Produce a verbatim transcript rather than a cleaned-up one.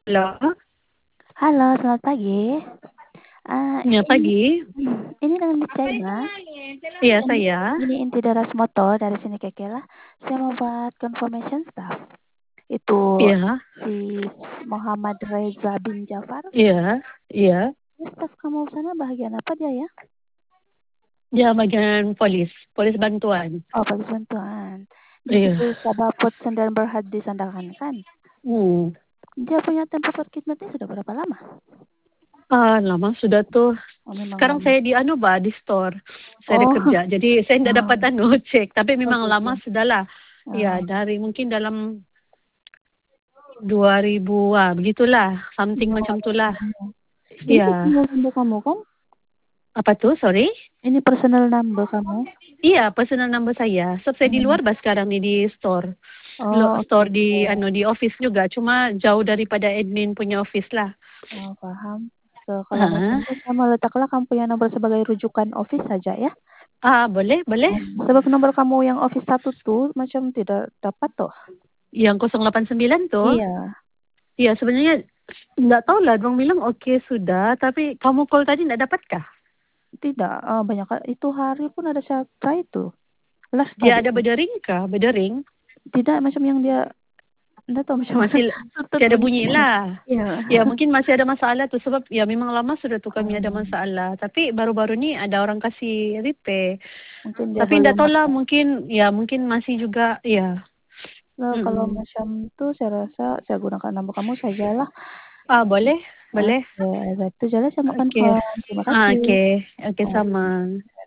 Halo. Halo, selamat pagi. Ah, Ya, ini pagi. hmm, ini dengan Miss Jaina. Iya, Ini saya. ini inti Daras Moto dari sini Kekela. Saya mau buat confirmation staff. Itu Iya, si Muhammad Reza bin Jafar. iya, iya. Ini staff kamu sana bagian apa dia ya? Dia bagian polis, polis bantuan. Oh, polis bantuan. Di situ Iya. Sabaput Sendal Berhad di Sandakan kan? Hmm. Dia punya tempat perkhidmatnya sudah berapa lama? Ah, lama sudah tuh. Oh, memang Sekarang lama. saya di anu, Bah, di store. Saya ada Oh, kerja. Jadi saya tidak dapat oh, anu cek. Tapi oh memang gitu. lama sudah lah. Ya, Oh, dari mungkin dalam dua ribu, ah, begitulah. Something macam itulah. oh. Ini Iya. personal number kamu kan? Apa tuh? Sorry? Ini personal number kamu? Iya, personal number saya. Sebab saya di Hmm. luar bah sekarang nih di store. Lo- Oh, oke. store di ano di office juga, cuma jauh daripada admin punya office lah. Oh, paham. So, kalau macam Ah, itu saya mau letaklah kamu punya nomor sebagai rujukan office saja ya. ah boleh, boleh. Hmm. Sebab nomor kamu yang office satu tuh macam tidak dapat tuh. Yang nol delapan sembilan tuh. Iya, Iya, sebenarnya nggak tahu lah, dong bilang oke sudah, tapi kamu call tadi nggak dapat kah? tidak. Oh, banyak ka- itu hari pun ada saya try itu. Last Dia tadi. ada berdering kah? Berdering? Tidak macam yang dia enggak tahu macam mana. Masih Tutut tiada begitu. bunyi lah. Iya. Ya mungkin masih ada masalah tuh sebab ya memang lama sudah tuh kami ada Hmm, masalah. Tapi baru-baru ni ada orang kasih repair. mungkin dia Tapi tidak belum tahu lah, apa. mungkin ya mungkin masih juga ya. Nah, kalau Mm-mm. macam itu saya rasa saya gunakan nomor kamu sajalah. Ah, boleh, boleh. Oke, itu jelas sama Oke. confirm. Terima Ah, kasih. oke. Oke, Oh, sama.